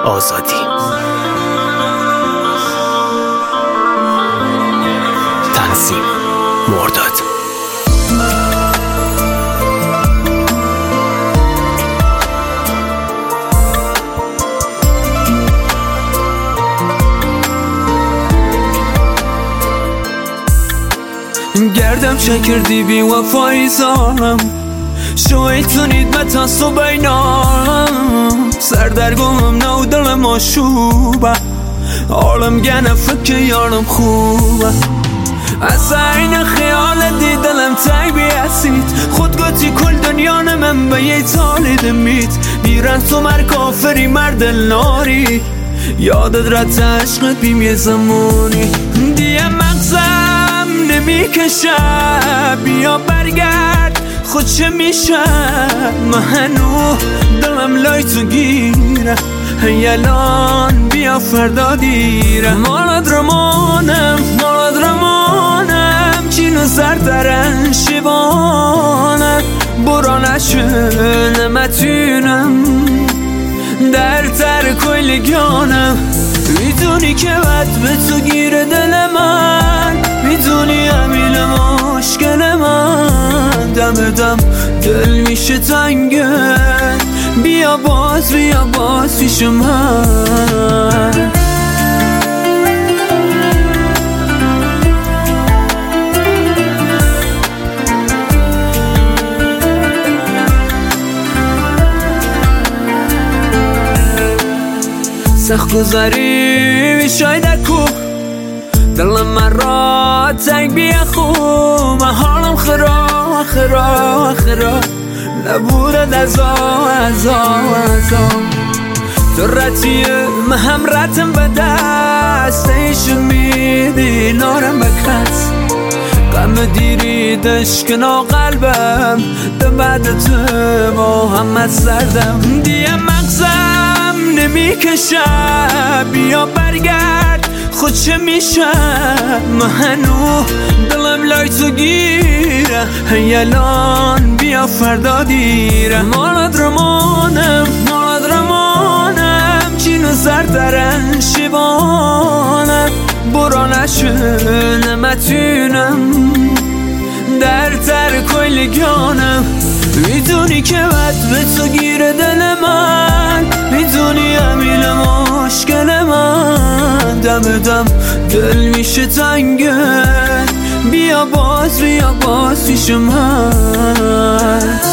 آزادی. تنظیم مرداد. گردم شکردی بی وفایی زارم شویتونید متا صبحینام سردرگمم نو دلم آشوبه عالم گنه فکر یارم خوبه از این خیال دی دلم تنگ بیاسید خود گوتی کل دنیا من به یه تالی دمید بیرن تو مر کافری مردل ناری یادت رد عشقت بیم یه زمانی دیه مغزم نمیکشه بیا برگرد خود چه میشه منو دلم لای تو گیره یلان بیا فردا دیره مالد رمانم چینو سردرن شیوانم برا نشونه متونم در تر کل گیانم میدونی که بد به تو گیره دل من میدونی امیل مشکل من دم دم دل میشه تنگه بیا باز پیش من سخت گذاری شاید کو دلم من را تنگ بیا خوب من حالم خراب نبودد ازا تو رتیه من هم رتم به دست ایشو میدی نارم بکس غم دیری دشکنا قلبم ده بعد تو محمد سردم دیه مغزم نمیکشه بیا برگرد خود چه میشه منو دلم لای تو گیره یلان بیا فردا دیره مالد رمانم چینو سردرن شیوانم برا نشونه متونم در تر کل گیانم میدونی که بد به تو گیره دل من میدونی امیل مشکل من دم دم دل میشه تنگه بیا باز پیش من